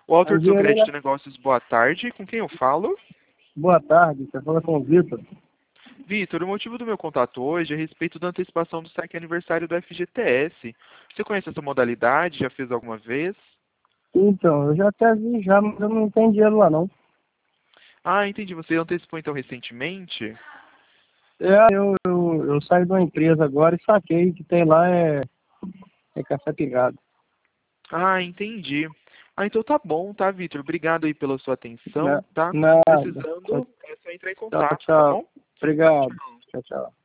O autor do seu Engenharia. crédito de negócios, boa tarde. Com quem eu falo? Boa tarde, você fala com o Vitor. Vitor, o motivo do meu contato hoje é a respeito da antecipação do saque aniversário do FGTS. Você conhece essa modalidade? Já fez alguma vez? Então, eu já até vi já, mas eu não tenho dinheiro lá não. Ah, entendi. Você antecipou então recentemente? Eu saí de uma empresa agora e saquei que tem lá é café pingado. Ah, entendi. Ah, então tá bom, tá, Vitor? Obrigado aí pela sua atenção, tá? Nada. Precisando, é só entrar em Tchau, contato, tá tchau. bom? Obrigado. Tchau, tchau.